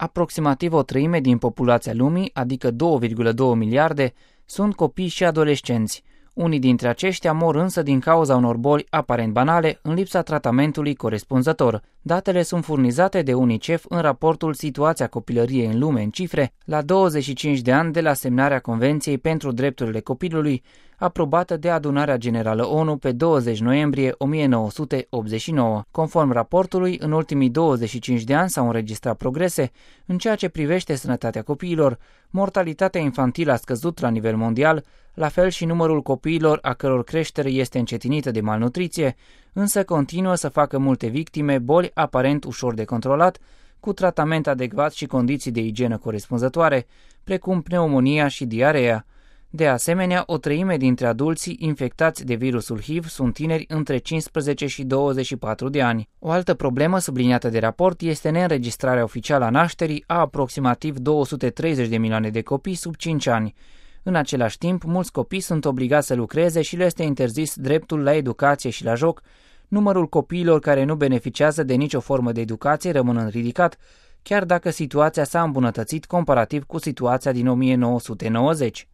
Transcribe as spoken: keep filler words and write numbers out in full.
Aproximativ o treime din populația lumii, adică două virgulă doi miliarde, sunt copii și adolescenți. Unii dintre aceștia mor însă din cauza unor boli aparent banale, în lipsa tratamentului corespunzător. Datele sunt furnizate de UNICEF în raportul Situația copilăriei în lume în cifre, la douăzeci și cinci de ani de la semnarea Convenției pentru Drepturile Copilului, aprobată de Adunarea Generală ONU pe douăzeci noiembrie o mie nouă sute optzeci și nouă. Conform raportului, în ultimii douăzeci și cinci de ani s-au înregistrat progrese în ceea ce privește sănătatea copiilor, mortalitatea infantilă a scăzut la nivel mondial, la fel și numărul copiilor a căror creștere este încetinită de malnutriție, însă continuă să facă multe victime, boli aparent ușor de controlat, cu tratament adecvat și condiții de igienă corespunzătoare, precum pneumonia și diareea. De asemenea, o treime dintre adulții infectați de virusul H I V sunt tineri între cincisprezece și douăzeci și patru de ani. O altă problemă subliniată de raport este neînregistrarea oficială a nașterii a aproximativ două sute treizeci de milioane de copii sub cinci ani. În același timp, mulți copii sunt obligați să lucreze și le este interzis dreptul la educație și la joc. Numărul copiilor care nu beneficiază de nicio formă de educație rămânând ridicat, chiar dacă situația s-a îmbunătățit comparativ cu situația din o mie nouă sute nouăzeci.